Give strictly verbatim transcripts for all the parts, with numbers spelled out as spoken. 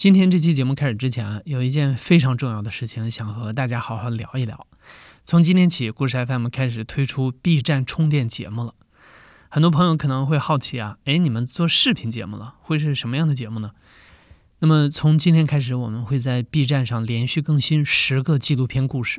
今天这期节目开始之前啊，有一件非常重要的事情想和大家好好聊一聊。从今天起，故事 F M 开始推出 B 站充电节目了。很多朋友可能会好奇啊，诶，你们做视频节目了，会是什么样的节目呢？那么从今天开始，我们会在 B 站上连续更新十个纪录片故事。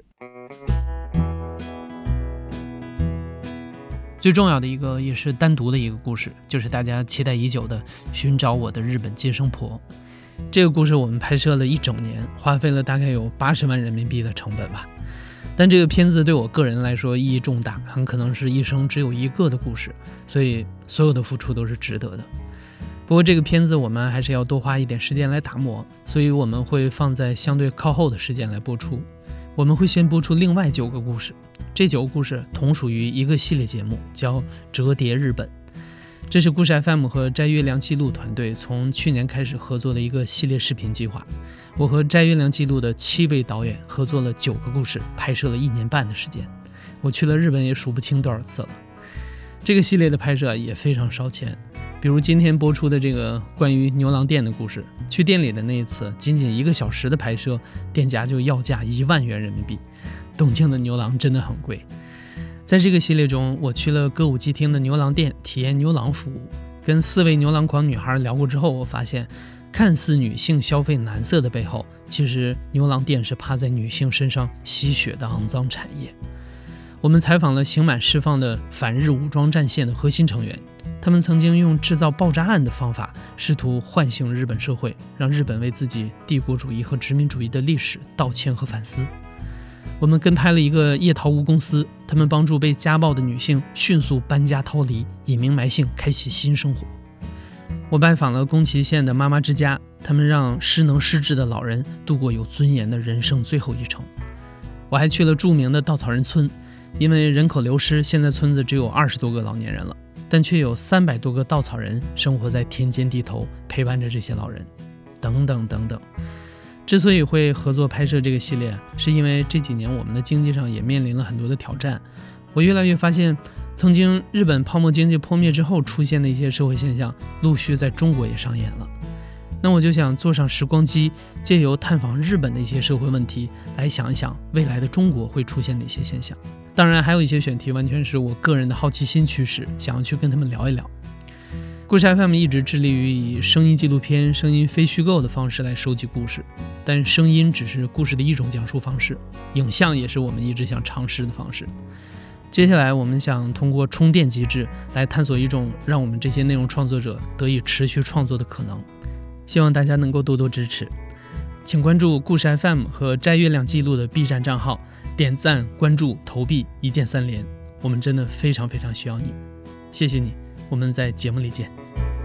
最重要的一个也是单独的一个故事，就是大家期待已久的寻找我的日本接生婆。这个故事我们拍摄了一整年，花费了大概有八十万人民币的成本吧。但这个片子对我个人来说意义重大，很可能是一生只有一个的故事，所以所有的付出都是值得的。不过这个片子我们还是要多花一点时间来打磨，所以我们会放在相对靠后的时间来播出。我们会先播出另外九个故事，这九个故事同属于一个系列节目，叫折叠日本。这是故事 F M 和摘月亮记录团队从去年开始合作的一个系列视频计划。我和摘月亮记录的七位导演合作了九个故事，拍摄了一年半的时间。我去了日本也数不清多少次了。这个系列的拍摄也非常烧钱，比如今天播出的这个关于牛郎店的故事，去店里的那一次，仅仅一个小时的拍摄，店家就要价一万元人民币。东京的牛郎真的很贵。在这个系列中，我去了歌舞伎町的牛郎店体验牛郎服务，跟四位牛郎狂女孩聊过之后，我发现看似女性消费男色的背后，其实牛郎店是趴在女性身上吸血的肮脏产业。我们采访了刑满释放的反日武装战线的核心成员，他们曾经用制造爆炸案的方法试图唤醒日本社会，让日本为自己帝国主义和殖民主义的历史道歉和反思。我们跟拍了一个夜逃屋公司，他们帮助被家暴的女性迅速搬家逃离，隐名埋姓，开启新生活。我拜访了宫崎县的妈妈之家，他们让失能失智的老人度过有尊严的人生最后一程。我还去了著名的稻草人村，因为人口流失，现在村子只有二十多个老年人了，但却有三百多个稻草人生活在田间地头，陪伴着这些老人，等等等等。之所以会合作拍摄这个系列，是因为这几年我们的经济上也面临了很多的挑战。我越来越发现，曾经日本泡沫经济破灭之后出现的一些社会现象，陆续在中国也上演了。那我就想坐上时光机，借由探访日本的一些社会问题，来想一想未来的中国会出现哪些现象。当然还有一些选题完全是我个人的好奇心驱使，想要去跟他们聊一聊。故事 F M 一直致力于以声音纪录片、声音非虚构的方式来收集故事，但声音只是故事的一种讲述方式，影像也是我们一直想尝试的方式。接下来我们想通过充电机制来探索一种让我们这些内容创作者得以持续创作的可能，希望大家能够多多支持。请关注故事 F M 和摘月亮记录的 B 站账号，点赞、关注、投币，一键三连，我们真的非常非常需要你，谢谢你，我们在节目里见。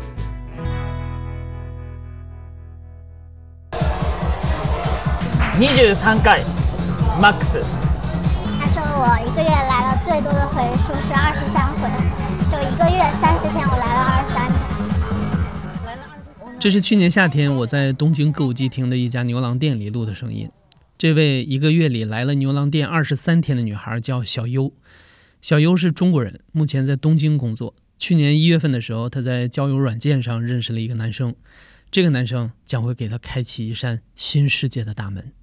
二十三回 max。 他说我一个月来了最多的回数是二十三回，就一个月三十天我来了二十三天。 这是去年夏天我在东京歌舞伎町的一家牛郎店里录的声音。这位一个月里来了牛郎店二十三天的女孩叫小优。小优是中国人，目前在东京工作。去年一月份的时候，她在交友软件上认识了一个男生，这个男生将会给她开启一扇新世界的大门。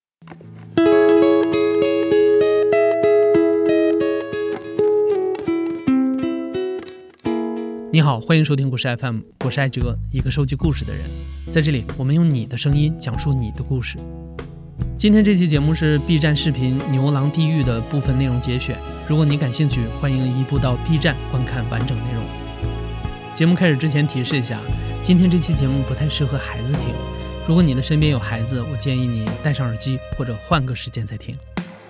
你好，欢迎收听故事 F M， 我是艾哲，一个收集故事的人。在这里，我们用你的声音讲述你的故事。今天这期节目是 B 站视频《牛郎地狱》的部分内容节选，如果你感兴趣，欢迎移步到 B 站观看完整内容。节目开始之前提示一下，今天这期节目不太适合孩子听，如果你的身边有孩子，我建议你戴上耳机或者换个时间再听。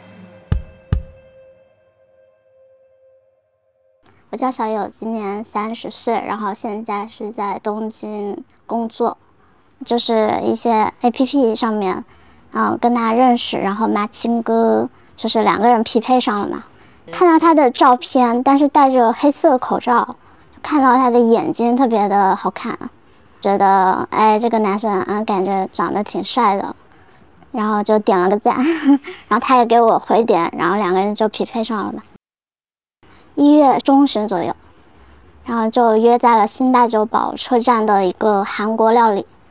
我叫小友，今年三十岁，然后现在是在东京工作，就是一些 A P P 上面嗯，跟他认识，然后马亲哥就是两个人匹配上了嘛。看到他的照片，但是戴着黑色口罩，看到他的眼睛特别的好看，觉得哎这个男生嗯感觉长得挺帅的，然后就点了个赞，然后他也给我回点，然后两个人就匹配上了嘛。一月中旬左右，然后就约在了新大久保车站的一个韩国料理。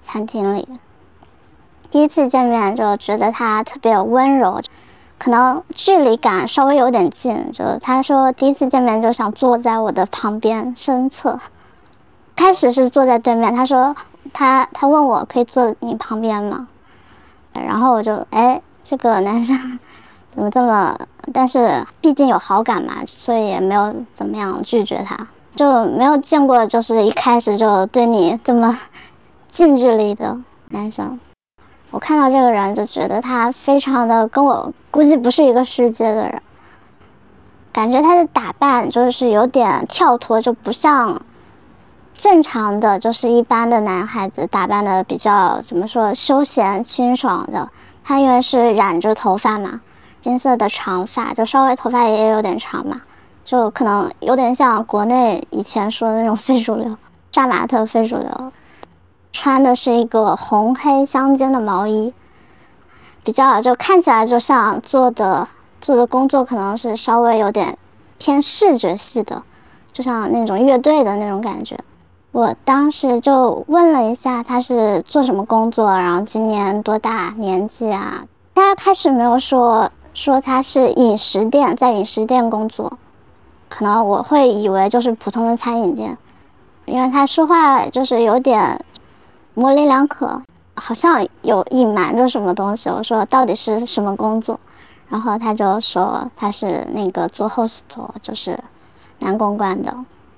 餐厅里。第一次见面就觉得他特别温柔，可能距离感稍微有点近，就他说第一次见面就想坐在我的旁边身侧。开始是坐在对面，他说他他问我可以坐你旁边吗？然后我就哎，这个男生怎么这么，但是毕竟有好感嘛，所以也没有怎么样拒绝他，就没有见过就是一开始就对你这么近距离的男生。我看到这个人就觉得他非常的跟我估计不是一个世界的人，感觉他的打扮就是有点跳脱，就不像正常的就是一般的男孩子打扮的比较怎么说休闲清爽的。他因为是染着头发嘛，金色的长发，就稍微头发也有点长嘛，就可能有点像国内以前说的那种非主流，杀马特非主流。穿的是一个红黑相间的毛衣，比较就看起来就像做的做的工作可能是稍微有点偏视觉系的，就像那种乐队的那种感觉。我当时就问了一下他是做什么工作，然后今年多大年纪啊。他开始没有说说他是饮食店，在饮食店工作，可能我会以为就是普通的餐饮店，因为他说话就是有点模棱两可，好像有隐瞒着什么东西。我说到底是什么工作，然后他就说他是那个做 host， 就是男公关的。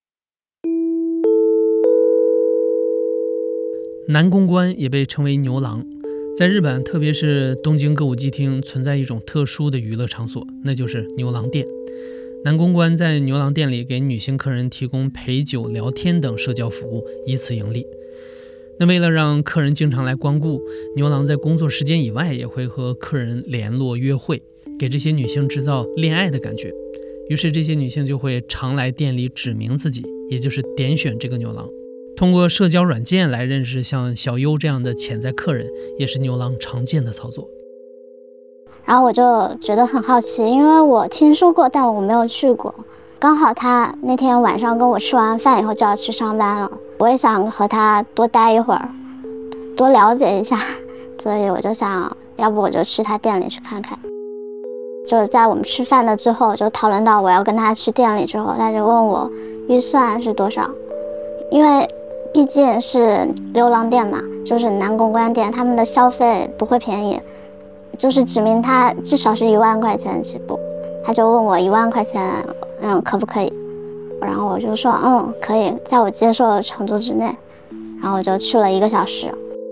男公关也被称为牛郎，在日本特别是东京歌舞伎町存在一种特殊的娱乐场所，那就是牛郎店。男公关在牛郎店里给女性客人提供陪酒聊天等社交服务，以此盈利。那为了让客人经常来光顾，牛郎在工作时间以外也会和客人联络约会，给这些女性制造恋爱的感觉。于是这些女性就会常来店里指明自己，也就是点选这个牛郎。通过社交软件来认识像小优这样的潜在客人，也是牛郎常见的操作。 然后我就觉得很好奇，因为我听说过，但我没有去过。刚好他那天晚上跟我吃完饭以后就要去上班了，我也想和他多待一会儿，多了解一下，所以我就想要不我就去他店里去看看。就在我们吃饭的最后就讨论到我要跟他去店里之后，他就问我预算是多少，因为毕竟是流浪店嘛，就是男公关店，他们的消费不会便宜，就是指明他至少是一万块钱起步。他就问我一万块钱，嗯，可不可以？然后我就说，嗯，可以，在我接受的程度之内。然后我就去了一个小时。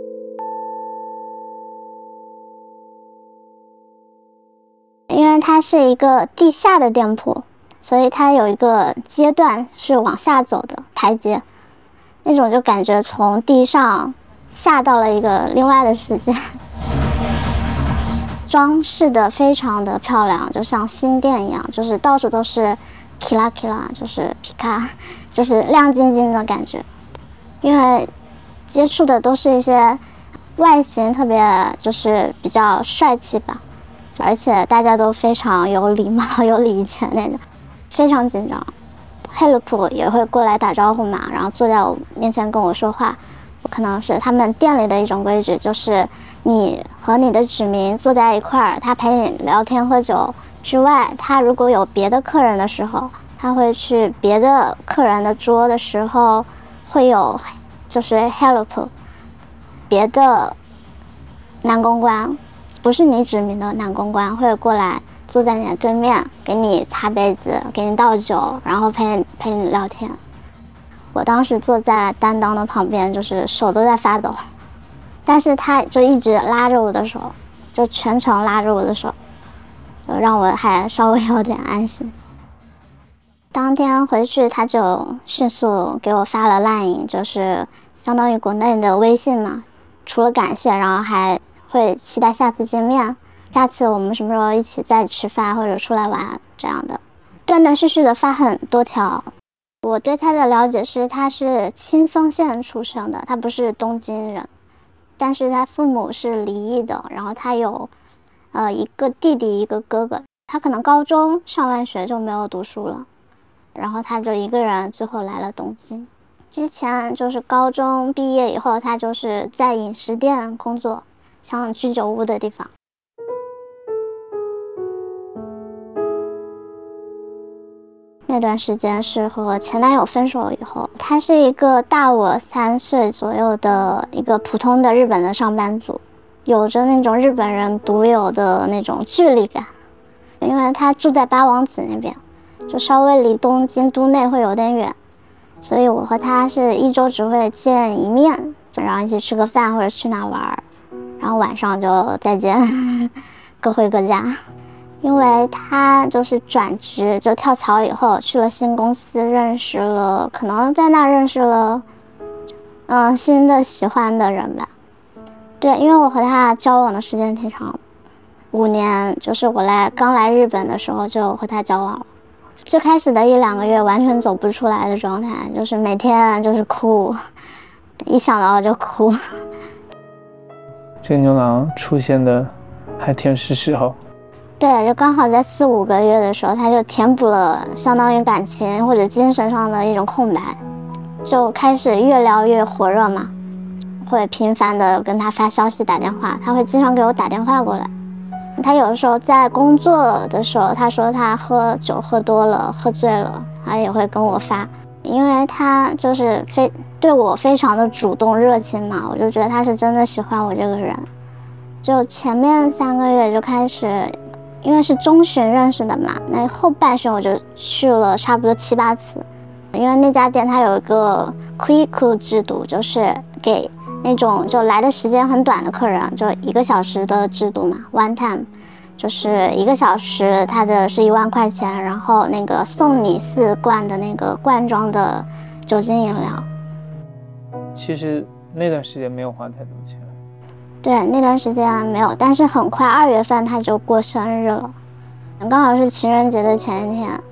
因为它是一个地下的店铺，所以它有一个阶段是往下走的台阶，那种就感觉从地上下到了一个另外的世界。装饰的非常的漂亮，就像新店一样，就是到处都是 kila kila， 就是皮卡，就是亮晶晶的感觉。因为接触的都是一些外形特别就是比较帅气吧，而且大家都非常有礼貌有礼节那种，非常紧张。help 也会过来打招呼嘛，然后坐在我面前跟我说话。可能是他们店里的一种规矩，就是你和你的指名坐在一块儿，他陪你聊天喝酒之外，他如果有别的客人的时候，他会去别的客人的桌的时候会有就是 help 别的男公关，不是你指名的男公关，会过来坐在你的对面，给你擦杯子，给你倒酒，然后陪你陪你聊天。我当时坐在担当的旁边，就是手都在发抖，但是他就一直拉着我的手，就全程拉着我的手，就让我还稍微有点安心。当天回去他就迅速给我发了 line， 就是相当于国内的微信嘛，除了感谢，然后还会期待下次见面，下次我们什么时候一起再吃饭或者出来玩这样的，断断续续的发很多条。我对他的了解是他是青森县出生的，他不是东京人，但是他父母是离异的，然后他有呃一个弟弟一个哥哥，他可能高中上完学就没有读书了，然后他就一个人最后来了东京。 之前就是高中毕业以后，他就是在饮食店工作，像居酒屋的地方。那段时间是和前男友分手以后，他是一个大我三岁左右的一个普通的日本的上班族，有着那种日本人独有的那种距离感，因为他住在八王子那边，就稍微离东京都内会有点远，所以我和他是一周只会见一面，然后一起吃个饭或者去哪玩，然后晚上就再见，各回各家。因为他就是转职，就跳槽以后去了新公司，认识了，可能在那认识了，嗯，新的喜欢的人吧。对，因为我和他交往的时间挺长，五年，就是我来刚来日本的时候就和他交往了。最开始的一两个月完全走不出来的状态，就是每天就是哭，一想到就哭。 这个牛郎出现的还挺是时候。 对，就刚好在四五个月的时候，他就填补了相当于感情或者精神上的一种空白，就开始越聊越火热嘛，会频繁的跟他发消息打电话，他会经常给我打电话过来。他有的时候在工作的时候，他说他喝酒喝多了，喝醉了，他也会跟我发，因为他就是非对我非常的主动热情嘛，我就觉得他是真的喜欢我这个人。就前面三个月就开始。因为是中旬认识的嘛，那后半旬我就去了差不多七八次。因为那家店它有一个 quick 制度，就是给那种就来的时间很短的客人，就一个小时的制度嘛 ，one time， 就是一个小时，它的是一万块钱，然后那个送你四罐的那个罐装的酒精饮料。 其实那段时间没有花太多钱。 对，那段时间没有，但是很快二月份他就过生日了，刚好是情人节的前一天。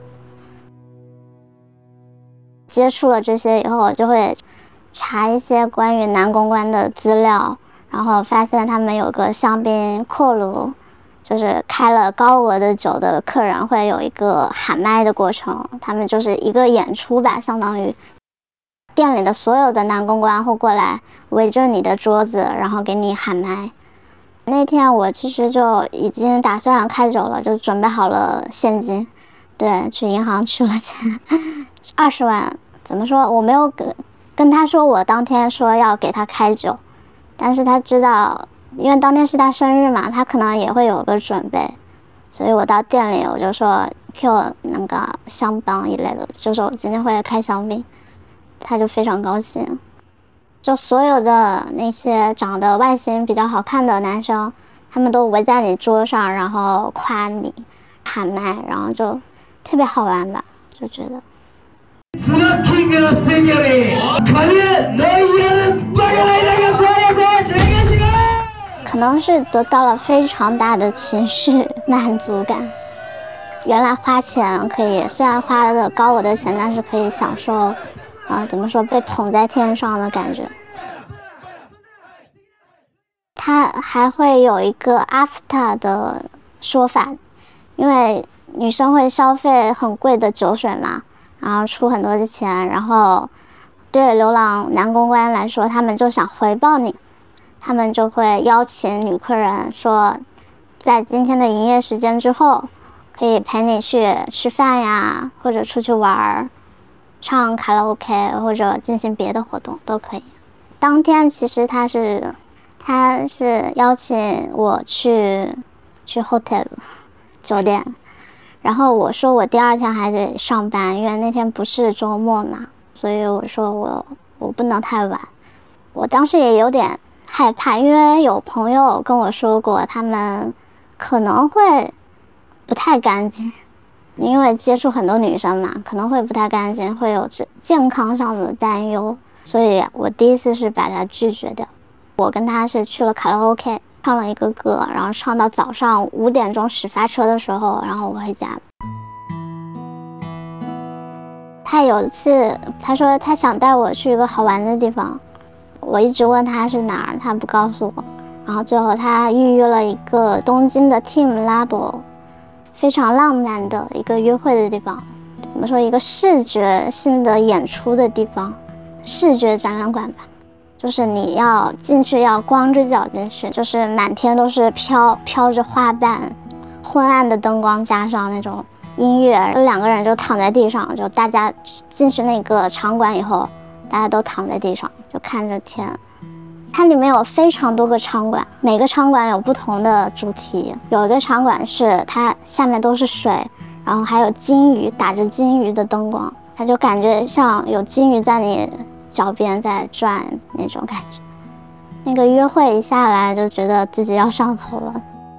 接触了这些以后，我就会查一些关于男公关的资料，然后发现他们有个香槟扩炉，就是开了高额的酒的客人会有一个喊麦的过程，他们就是一个演出吧，相当于。店里的所有的男公关会过来围着你的桌子，然后给你喊麦。那天我其实就已经打算开酒了，就准备好了现金，对，去银行取了钱，二十万。怎么说？我没有跟跟他说我当天说要给他开酒，但是他知道，因为当天是他生日嘛，他可能也会有个准备，所以我到店里我就说 Q 那个香槟一类的，就说我今天会开香槟。他就非常高兴，就所有的那些长得外形比较好看的男生，他们都围在你桌上，然后夸你喊麦，然后就特别好玩吧，就觉得可能是得到了非常大的情绪满足感。原来花钱可以，虽然花了高额的钱，但是可以享受啊，怎么说，被捧在天上的感觉。它还会有一个 after 的说法，因为女生会消费很贵的酒水嘛，然后出很多的钱，然后对流浪男公关来说，他们就想回报你，他们就会邀请女客人说，在今天的营业时间之后，可以陪你去吃饭呀，或者出去玩，唱卡拉 OK 或者进行别的活动都可以。当天其实他是他是邀请我去去 hotel 酒店，然后我说我第二天还得上班，因为那天不是周末嘛，所以我说我我不能太晚。我当时也有点害怕，因为有朋友跟我说过，他们可能会不太干净。因为接触很多女生嘛，可能会不太干净，会有健康上的担忧，所以我第一次是把它拒绝掉。我跟他是去了卡拉 OK， 唱了一个歌，然后唱到早上五点钟始发车的时候，然后我回家。他有一次他说他想带我去一个好玩的地方，我一直问他是哪儿，他不告诉我，然后最后他预约了一个东京的 Team Labo，非常浪漫的一个约会的地方，怎么说，一个视觉性的演出的地方， 视觉展览馆吧，就是你要进去要光着脚进去，就是满天都是飘飘着花瓣，昏暗的灯光加上那种音乐，两个人就躺在地上，就大家进去那个场馆以后，大家都躺在地上就看着天。它里面有非常多个场馆，每个场馆有不同的主题。有一个场馆是它下面都是水，然后还有金鱼，打着金鱼的灯光，它就感觉像有金鱼在你脚边在转那种感觉。那个约会一下来就觉得自己要上头了。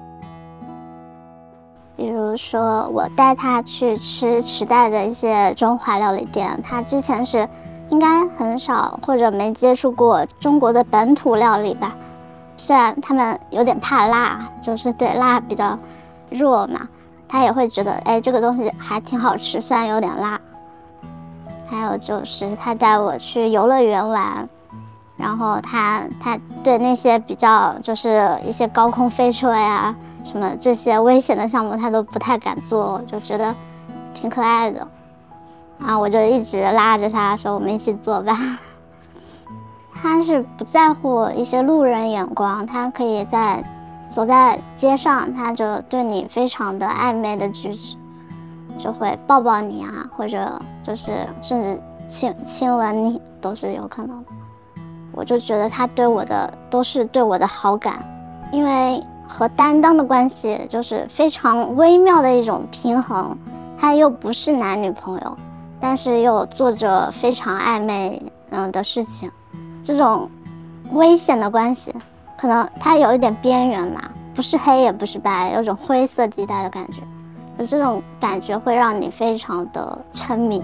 比如说我带他去吃池袋的一些中华料理店，他之前是应该很少或者没接触过中国的本土料理吧，虽然他们有点怕辣，就是对辣比较弱嘛，他也会觉得哎这个东西还挺好吃，虽然有点辣。还有就是他带我去游乐园玩，然后他他对那些比较就是一些高空飞车呀什么这些危险的项目他都不太敢做，就觉得挺可爱的。然后我就一直拉着他说我们一起做吧。他是不在乎一些路人眼光，他可以在走在街上，他就对你非常的暧昧的举止，就会抱抱你啊，或者就是甚至亲亲吻你都是有可能的。我就觉得他对我的都是对我的好感，因为和担当的关系就是非常微妙的一种平衡，他又不是男女朋友，但是又做着非常暧昧嗯的事情，这种危险的关系可能它有一点边缘嘛，不是黑也不是白，有种灰色地带的感觉，就这种感觉会让你非常的沉迷。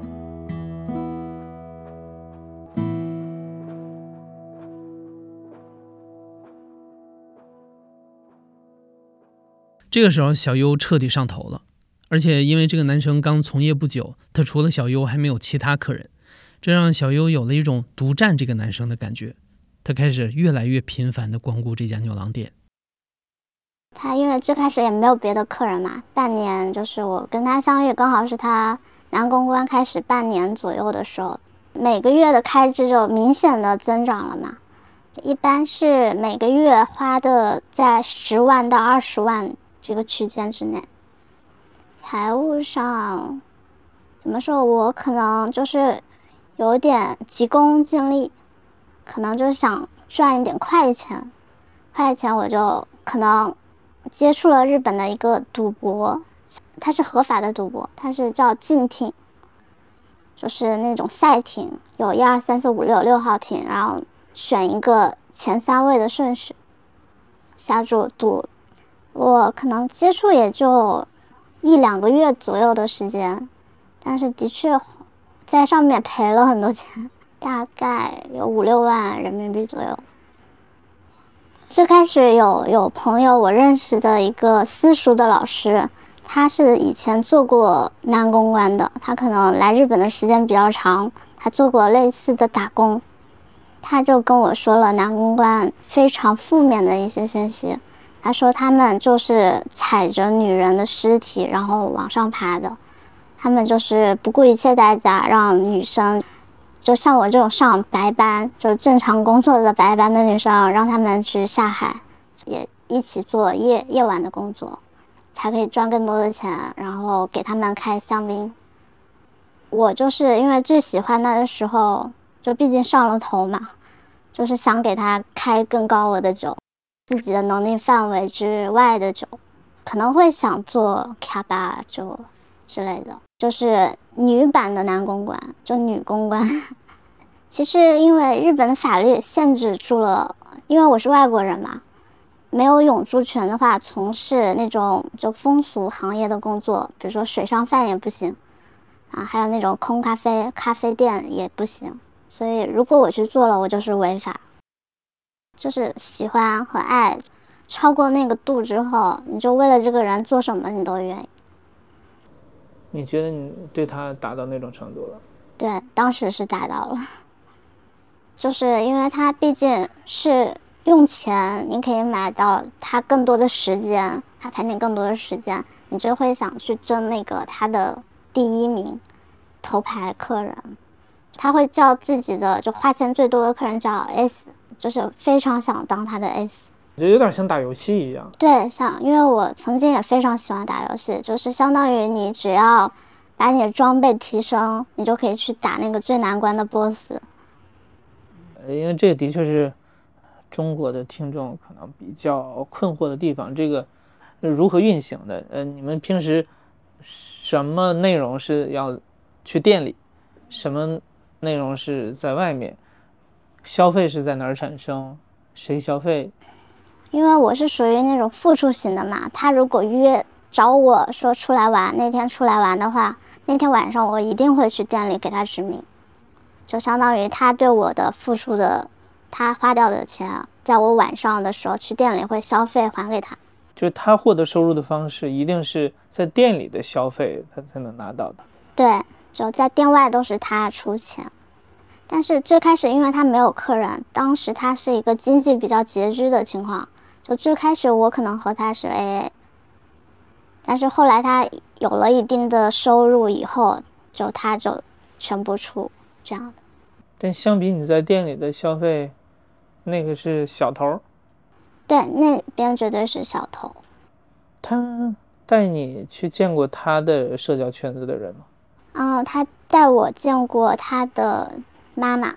这个时候小优彻底上头了，而且因为这个男生刚从业不久，他除了小优还没有其他客人，这让小优有了一种独占这个男生的感觉。他开始越来越频繁地光顾这家牛郎店。 他因为最开始也没有别的客人嘛，半年就是我跟他相遇刚好是他男公关开始半年左右的时候，每个月的开支就明显的增长了嘛，一般是每个月花的在十万到二十万这个区间之内。财务上怎么说，我可能就是有点急功近利，可能就是想赚一点快钱，快钱我就可能接触了日本的一个赌博，它是合法的赌博，它是叫竞艇，就是那种赛艇，有一二三四五六六号艇，然后选一个前三位的顺序下注赌。我可能接触也就一两个月左右的时间，但是的确在上面赔了很多钱，大概有五六万人民币左右。最开始有有朋友，我认识的一个私塾的老师，他是以前做过男公关的，他可能来日本的时间比较长，他做过类似的打工，他就跟我说了男公关非常负面的一些信息。他说他们就是踩着女人的尸体然后往上爬的，他们就是不顾一切代价让女生，就像我这种上白班就正常工作的白班的女生，让他们去下海，也一起做夜夜晚的工作，才可以赚更多的钱，然后给他们开香槟。我就是因为最喜欢他的时候，就毕竟上了头嘛，就是想给他开更高额的酒，自己的能力范围之外的酒，可能会想做卡巴酒之类的，就是女版的男公关，就女公关。其实因为日本的法律限制住了，因为我是外国人嘛，没有永住权的话，从事那种就风俗行业的工作，比如说水上饭也不行啊，还有那种空咖啡咖啡店也不行，所以如果我去做了，我就是违法。就是喜欢和爱超过那个度之后，你就为了这个人做什么你都愿意。 你觉得你对他达到那种程度了？ 对，当时是达到了，就是因为他毕竟是用钱你可以买到他更多的时间，他陪你更多的时间，你就会想去争那个他的第一名头牌客人。 他会叫自己的就花钱最多的客人叫 S， 就是非常想当他的 S。 就有点像打游戏一样。 对，像因为我曾经也非常喜欢打游戏，就是相当于你只要把你的装备提升，你就可以去打那个最难关的 boss。 因为这个的确是中国的听众可能比较困惑的地方，这个如何运行的？呃，你们平时什么内容是要去店里，什么内容是在外面？消费是在哪儿产生？谁消费？ 因为我是属于那种付出型的嘛，他如果约找我说出来玩，那天出来玩的话，那天晚上我一定会去店里给他指明，就相当于他对我的付出的，他花掉的钱，在我晚上的时候去店里会消费还给他。 就是他获得收入的方式一定是在店里的消费他才能拿到的。 对，就在店外都是他出钱。但是最开始因为他没有客人，当时他是一个经济比较拮据的情况，就最开始我可能和他是 A A， 但是后来他有了一定的收入以后，就他就全部出这样的。 但相比你在店里的消费，那个是小头。 对，那边绝对是小头。 他带你去见过他的社交圈子的人吗？ 嗯，他带我见过他的妈妈，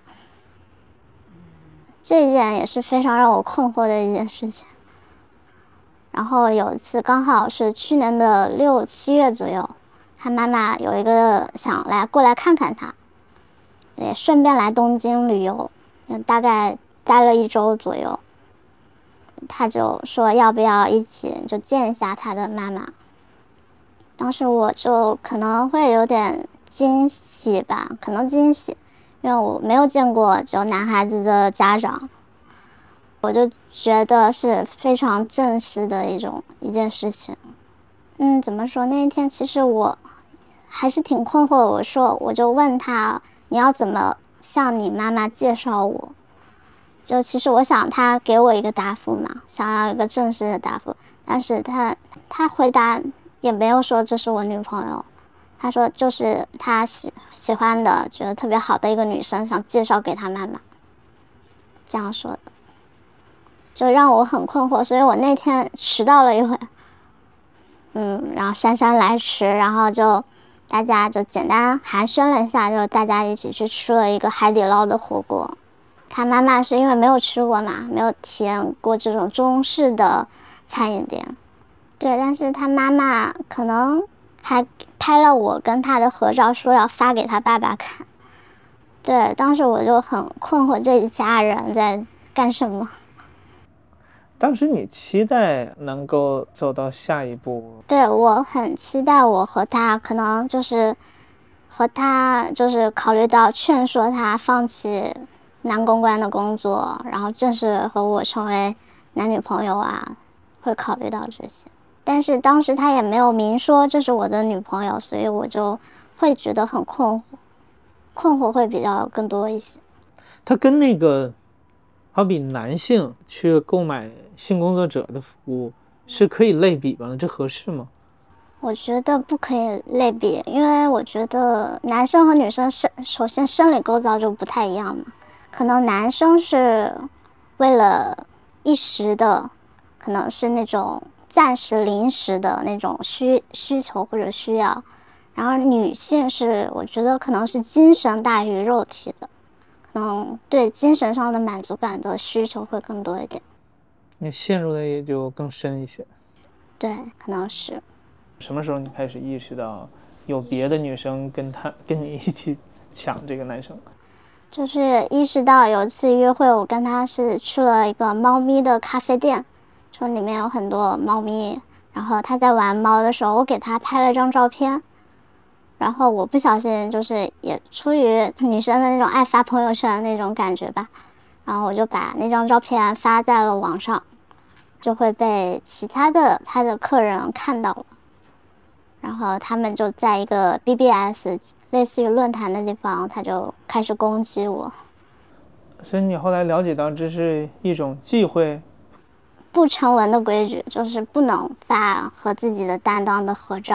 这一点也是非常让我困惑的一件事情。然后有一次刚好是去年的六七月左右，他妈妈有一个想来过来看看他，也顺便来东京旅游，大概待了一周左右。他就说要不要一起就见一下他的妈妈。当时我就可能会有点惊喜吧，可能惊喜，因为我没有见过就男孩子的家长，我就觉得是非常正式的一种一件事情。嗯，怎么说？那一天其实我还是挺困惑。我说，我就问他，你要怎么向你妈妈介绍我？就其实我想他给我一个答复嘛，想要一个正式的答复，但是他他回答也没有说这是我女朋友，他说就是他喜喜欢的，觉得特别好的一个女生，想介绍给他妈妈，这样说的，就让我很困惑。所以我那天迟到了一会，嗯，然后姗姗来迟，然后就大家就简单寒暄了一下，就大家一起去吃了一个海底捞的火锅。他妈妈是因为没有吃过嘛，没有体验过这种中式的餐饮店，对，但是他妈妈可能还拍了我跟他的合照，说要发给他爸爸看。对，当时我就很困惑，这一家人在干什么？ 当时你期待能够走到下一步？ 对，我很期待我和他可能就是和他就是考虑到劝说他放弃男公关的工作，然后正式和我成为男女朋友啊，会考虑到这些。但是当时他也没有明说这是我的女朋友，所以我就会觉得很困惑，困惑会比较更多一些。 他跟那个好比男性去购买性工作者的服务是可以类比吗？这合适吗？ 我觉得不可以类比，因为我觉得男生和女生生首先生理构造就不太一样嘛。可能男生是为了一时的，可能是那种暂时临时的那种需需求或者需要，然后女性是我觉得可能是精神大于肉体的，可能对精神上的满足感的需求会更多一点。 你陷入的也就更深一些。 对，可能是。 什么时候你开始意识到有别的女生跟他跟你一起抢这个男生？ 就是意识到有一次约会，我跟他是去了一个猫咪的咖啡店，说里面有很多猫咪，然后他在玩猫的时候，我给他拍了张照片，然后我不小心就是也出于女生的那种爱发朋友圈的那种感觉吧，然后我就把那张照片发在了网上，就会被其他的他的客人看到了，然后他们就在一个 B B S 类似于论坛的地方，他就开始攻击我。 所以你后来了解到这是一种忌讳， 不成文的规矩，就是不能发和自己的担当的合照，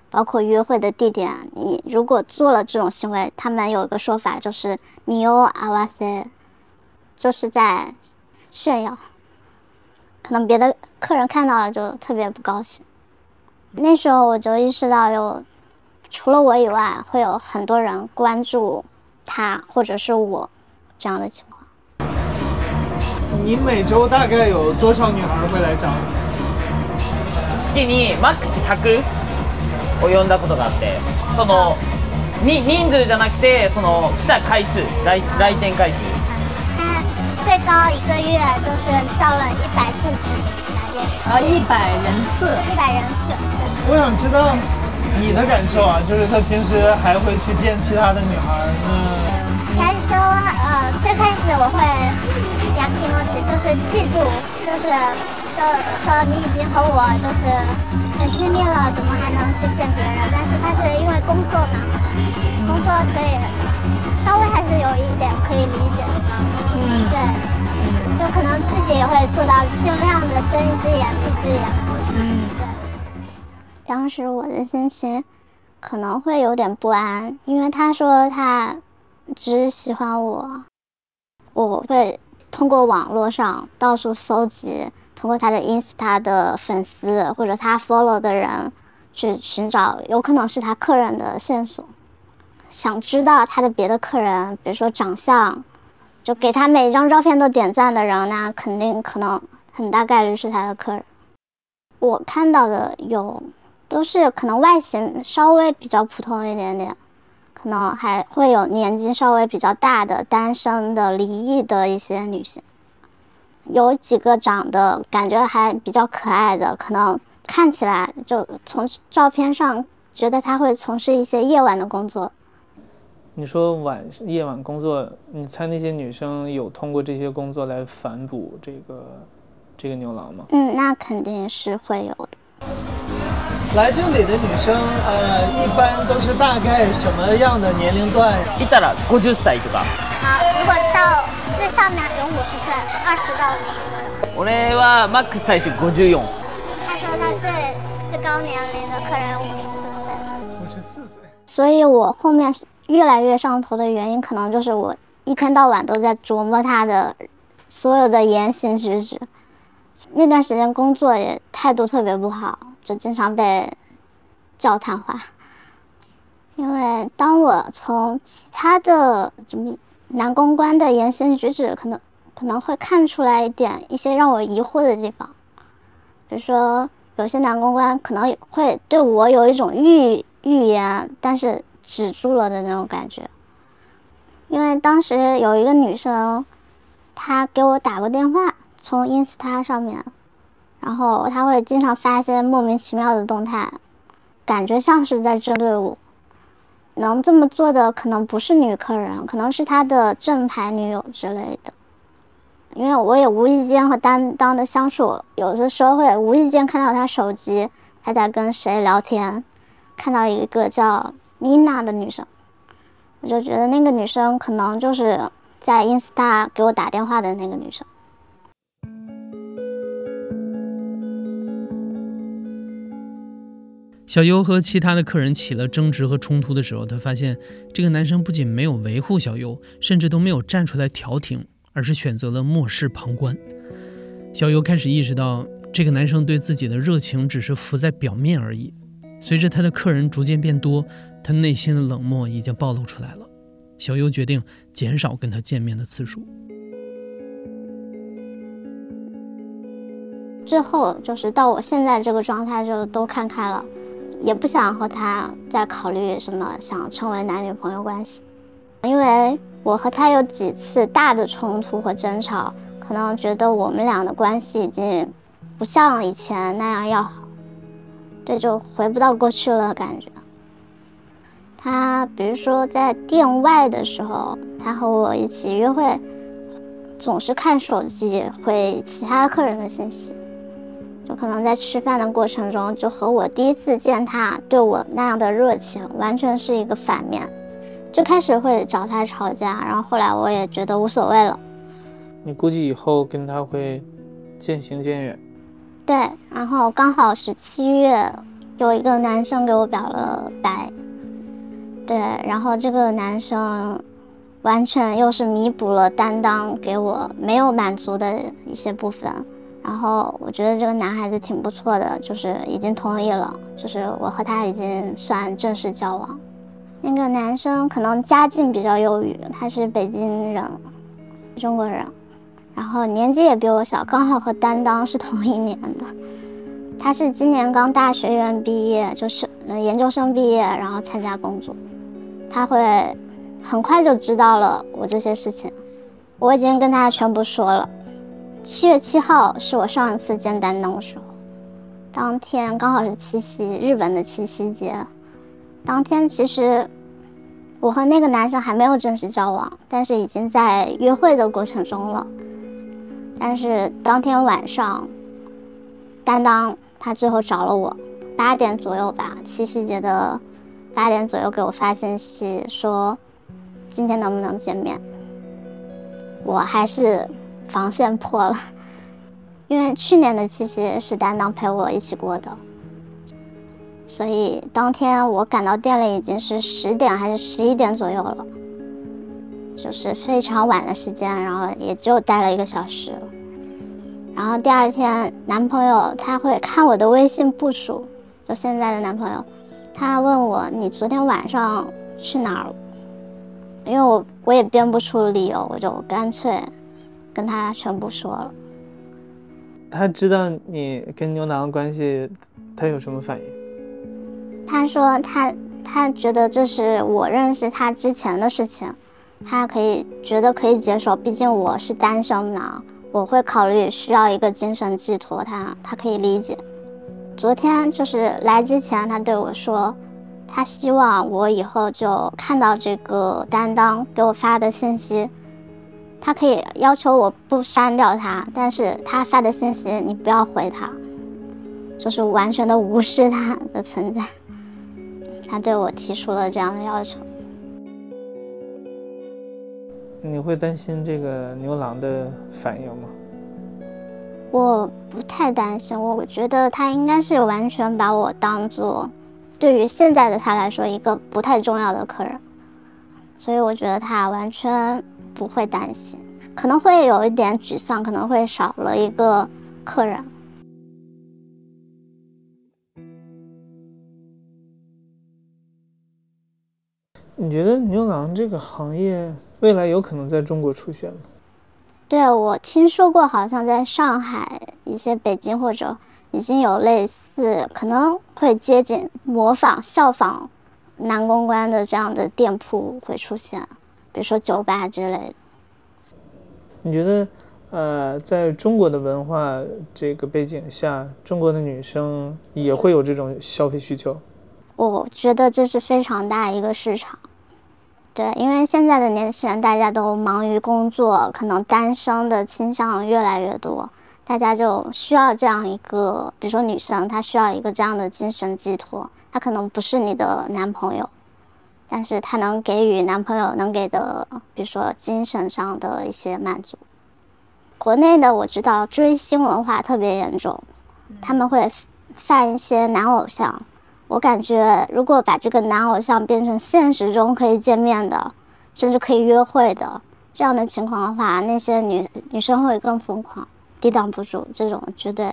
包括约会的地点，你如果做了这种行为，他们有一个说法就是你有阿瓦塞，就是在炫耀，可能别的客人看到了就特别不高兴。那时候我就意识到有除了我以外会有很多人关注他或者是我这样的情况。 你每周大概有多少女孩会来找你？ 月にマックスひゃくを呼んだことがあって、そのに人数じゃなくてその来た回数、来来店回数。 他最高一个月就是叫了一百次来电， 呃，一百人次， 一百人次。 我想知道你的感受啊，就是他平时还会去见其他的女孩呢？ 开始说，呃，最开始我会压気持ち，就是记住，就是就说你已经和我就是很亲密了，怎么还能去见别人？但是他是因为工作嘛，工作所以稍微还是有一点可以理解。嗯，对，就可能自己也会做到尽量的睁一只眼闭一只眼。嗯，对。当时我的心情可能会有点不安，因为他说他只喜欢我，我会通过网络上到处搜集，通过他的 Insta 的粉丝或者他 follow 的人去寻找有可能是他客人的线索，想知道他的别的客人，比如说长相，就给他每一张照片都点赞的人，那肯定可能很大概率是他的客人。我看到的有都是可能外形稍微比较普通一点点，可能还会有年纪稍微比较大的单身的离异的一些女性，有几个长得感觉还比较可爱的，可能看起来就从照片上觉得她会从事一些夜晚的工作。 你说晚夜晚工作，你猜那些女生有通过这些工作来反哺这个这个牛郎吗？ 嗯，那肯定是会有的。 来这里的女生，呃，一般都是大概什么样的年龄段？ いたらごじゅっさいとか。 好，如果到最上面有五十岁，二十到五十岁。 俺はマックス最初ごじゅうよん。 他说他最最高年龄的客人五十四岁。 五十四岁。 所以我后面越来越上头的原因，可能就是我一天到晚都在琢磨他的所有的言行举止。那段时间工作也态度特别不好，就经常被叫谈话。因为当我从其他的什么男公关的言行举止，可能可能会看出来一点一些让我疑惑的地方。比如说有些男公关可能会对我有一种预预言，但是止住了的那种感觉。因为当时有一个女生，她给我打过电话，从 Insta 上面，然后她会经常发一些莫名其妙的动态，感觉像是在针对我。能这么做的可能不是女客人，可能是她的正牌女友之类的。因为我也无意间和担当的相处，有的时候会无意间看到她手机，她在跟谁聊天，看到一个叫妮娜的女生，我就觉得那个女生可能就是在 Insta 给我打电话的那个女生。 小优和其他的客人起了争执和冲突的时候，他发现这个男生不仅没有维护小优，甚至都没有站出来调停，而是选择了漠视旁观。小优开始意识到，这个男生对自己的热情只是浮在表面而已。随着他的客人逐渐变多，他内心的冷漠已经暴露出来了。小优决定减少跟他见面的次数。 最后就是到我现在这个状态，就都看开了，也不想和他再考虑什么想成为男女朋友关系。因为我和他有几次大的冲突和争吵，可能觉得我们俩的关系已经不像以前那样要好，对，就回不到过去了感觉。他比如说在店外的时候，他和我一起约会，总是看手机回其他客人的信息，就可能在吃饭的过程中，就和我第一次见他对我那样的热情完全是一个反面。最开始会找他吵架，然后后来我也觉得无所谓了。 你估计以后跟他会渐行渐远。 对，然后刚好是七月有一个男生给我表了白，对，然后这个男生完全又是弥补了担当给我没有满足的一些部分，然后我觉得这个男孩子挺不错的，就是已经同意了，就是我和他已经算正式交往。那个男生可能家境比较优裕，他是北京人，中国人，然后年纪也比我小，刚好和担当是同一年的。他是今年刚大学院毕业，就是研究生毕业，然后参加工作。他会很快就知道了我这些事情，我已经跟他全部说了。七月七号是我上一次见担当的时候，当天刚好是七夕，日本的七夕节。当天其实我和那个男生还没有正式交往，但是已经在约会的过程中了。但是当天晚上，担当他最后找了我，八点左右吧，七夕节的八点左右给我发信息说今天能不能见面。我还是防线破了，因为去年的七夕是担当陪我一起过的，所以当天我赶到店里已经是十点还是十一点左右了，就是非常晚的时间，然后也就待了一个小时。然后第二天男朋友他会看我的微信步数，就现在的男朋友，他问我你昨天晚上去哪儿，因为我我也编不出理由，我就干脆跟他全部说了。 他知道你跟牛郎关系，他有什么反应？ 他说他他觉得这是我认识他之前的事情，他可以觉得可以接受，毕竟我是单身嘛，我会考虑需要一个精神寄托，他他可以理解。昨天就是来之前他对我说，他希望我以后就看到这个担当给我发的信息，他可以要求我不删掉他，但是他发的信息你不要回他，就是完全的无视他的存在。他对我提出了这样的要求。 你会担心这个牛郎的反应吗？ 我不太担心，我觉得他应该是完全把我当做对于现在的他来说一个不太重要的客人，所以我觉得他完全不会担心，可能会有一点沮丧，可能会少了一个客人。 你觉得牛郎这个行业未来有可能在中国出现吗？ 对，我听说过，好像在上海、一些北京或者已经有类似可能会接近、模仿、效仿男公关的这样的店铺会出现，比如说酒吧之类的。 你觉得，呃，在中国的文化这个背景下，中国的女生也会有这种消费需求？ 我觉得这是非常大一个市场。对，因为现在的年轻人大家都忙于工作，可能单身的倾向越来越多，大家就需要这样一个，比如说女生她需要一个这样的精神寄托，她可能不是你的男朋友，但是她能给予男朋友能给的，比如说精神上的一些满足。国内的我知道追星文化特别严重，他们会犯一些男偶像，我感觉如果把这个男偶像变成现实中可以见面的，甚至可以约会的这样的情况的话，那些女女生会更疯狂，抵挡不住，这种绝对。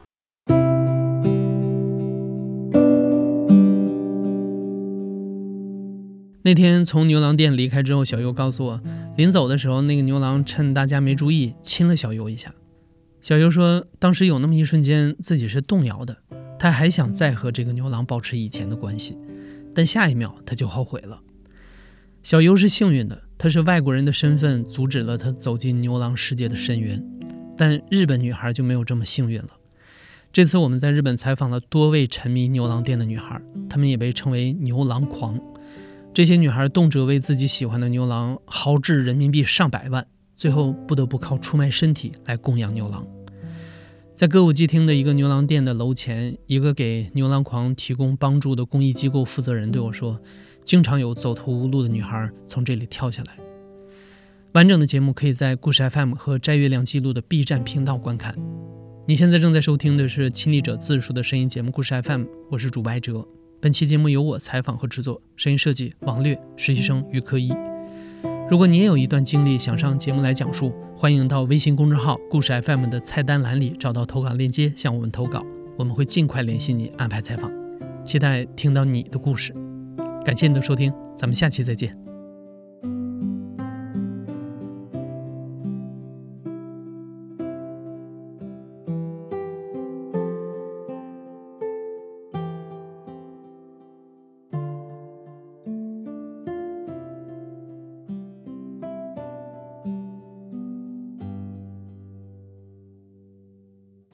那天从牛郎店离开之后，小优告诉我，临走的时候那个牛郎趁大家没注意亲了小优一下。小优说当时有那么一瞬间自己是动摇的，他还想再和这个牛郎保持以前的关系，但下一秒他就后悔了。小优是幸运的，他是外国人的身份阻止了他走进牛郎世界的深渊，但日本女孩就没有这么幸运了。这次我们在日本采访了多位沉迷牛郎店的女孩，她们也被称为牛郎狂。这些女孩动辄为自己喜欢的牛郎豪掷人民币上百万，最后不得不靠出卖身体来供养牛郎。在歌舞伎町的一个牛郎店的楼前，一个给牛郎狂提供帮助的公益机构负责人对我说，经常有走投无路的女孩从这里跳下来。完整的节目可以在故事 F M 和摘月亮记录的 B 站频道观看。 你现在正在收听的是亲历者自述的声音节目故事 F M， 我是主白哲。本期节目由我采访和制作，声音设计王略，实习生于科一。如果你也有一段经历想上节目来讲述，欢迎到微信公众号故事 F M 的菜单栏里找到投稿链接向我们投稿，我们会尽快联系你安排采访，期待听到你的故事。感谢你的收听，咱们下期再见。